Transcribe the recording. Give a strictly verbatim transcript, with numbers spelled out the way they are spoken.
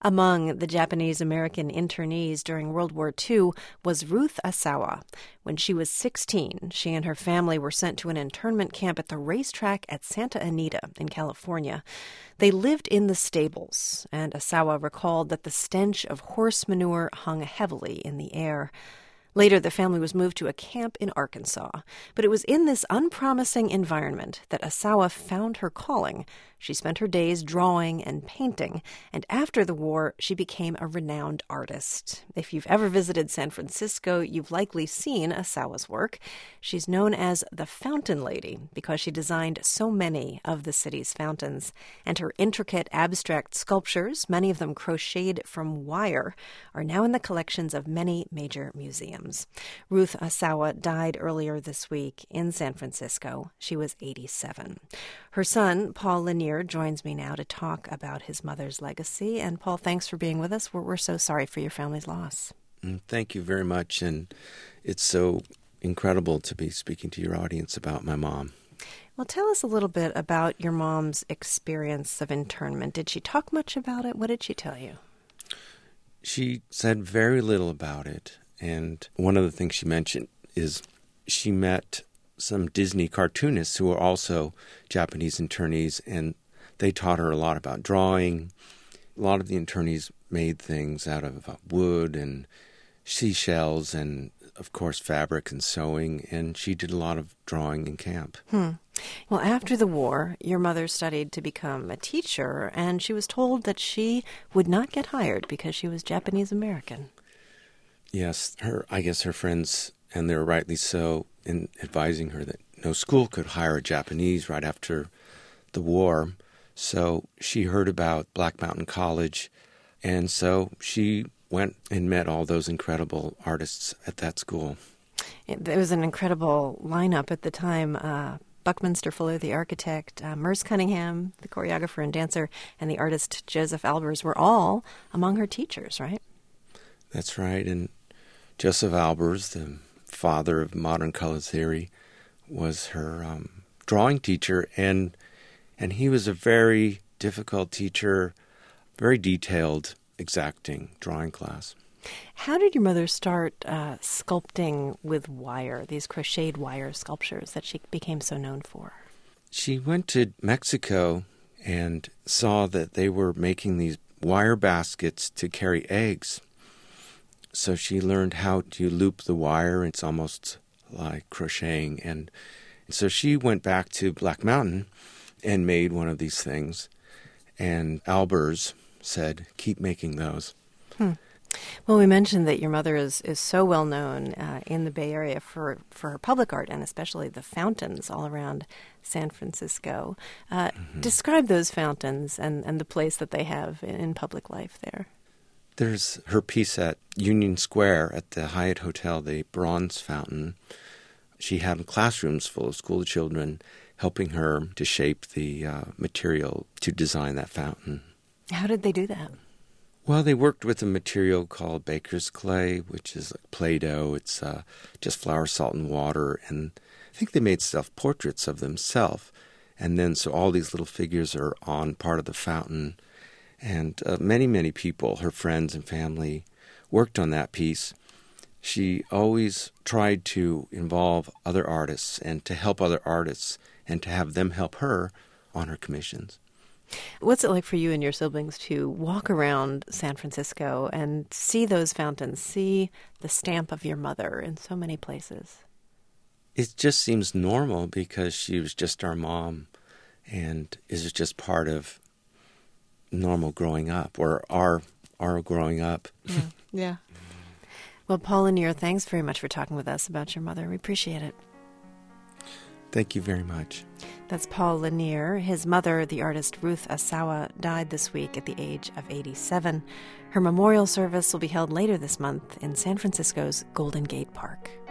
Among the Japanese-American internees during World War Two was Ruth Asawa. When she was sixteen, she and her family were sent to an internment camp at the racetrack at Santa Anita in California. They lived in the stables, and Asawa recalled that the stench of horse manure hung heavily in the air. Later, the family was moved to a camp in Arkansas, but it was in this unpromising environment that Asawa found her calling. She spent her days drawing and painting, and after the war, she became a renowned artist. If you've ever visited San Francisco, you've likely seen Asawa's work. She's known as the Fountain Lady because she designed so many of the city's fountains, and her intricate abstract sculptures, many of them crocheted from wire, are now in the collections of many major museums. Ruth Asawa died earlier this week in San Francisco. She was eighty-seven. Her son, Paul Lanier, joins me now to talk about his mother's legacy. And Paul, thanks for being with us. We're, we're so sorry for your family's loss. Thank you very much. And it's so incredible to be speaking to your audience about my mom. Well, tell us a little bit about your mom's experience of internment. Did she talk much about it? What did she tell you? She said very little about it. And one of the things she mentioned is she met some Disney cartoonists who were also Japanese internees, and they taught her a lot about drawing. A lot of the internees made things out of wood and seashells and, of course, fabric and sewing, and she did a lot of drawing in camp. Hmm. Well, after the war, your mother studied to become a teacher, and she was told that she would not get hired because she was Japanese American. Yes, her. I guess her friends, and they were rightly so, in advising her that no school could hire a Japanese right after the war. So she heard about Black Mountain College, and so she went and met all those incredible artists at that school. It, it was an incredible lineup at the time. Uh, Buckminster Fuller, the architect, uh, Merce Cunningham, the choreographer and dancer, and the artist Joseph Albers were all among her teachers, right? That's right, and Joseph Albers, the father of modern color theory, was her um, drawing teacher, and and he was a very difficult teacher, very detailed, exacting drawing class. How did your mother start uh, sculpting with wire, these crocheted wire sculptures that she became so known for? She went to Mexico and saw that they were making these wire baskets to carry eggs. So she learned how to loop the wire. It's almost like crocheting. And so she went back to Black Mountain and made one of these things. And Albers said, keep making those. Hmm. Well, we mentioned that your mother is, is so well known uh, in the Bay Area for, for her public art and especially the fountains all around San Francisco. Uh, mm-hmm. Describe those fountains and, and the place that they have in, in public life there. There's her piece at Union Square at the Hyatt Hotel, the Bronze Fountain. She had classrooms full of school children helping her to shape the uh, material to design that fountain. How did they do that? Well, they worked with a material called baker's clay, which is like Play-Doh. It's uh, just flour, salt, and water. And I think they made self-portraits of themselves. And then so all these little figures are on part of the fountain. And uh, many, many people, her friends and family, worked on that piece. She always tried to involve other artists and to help other artists and to have them help her on her commissions. What's it like for you and your siblings to walk around San Francisco and see those fountains, see the stamp of your mother in so many places? It just seems normal because she was just our mom and is just part of normal growing up, or our our growing up. Yeah. yeah. Well, Paul Lanier, thanks very much for talking with us about your mother. We appreciate it. Thank you very much. That's Paul Lanier. His mother, the artist Ruth Asawa, died this week at the age of eighty-seven. Her memorial service will be held later this month in San Francisco's Golden Gate Park.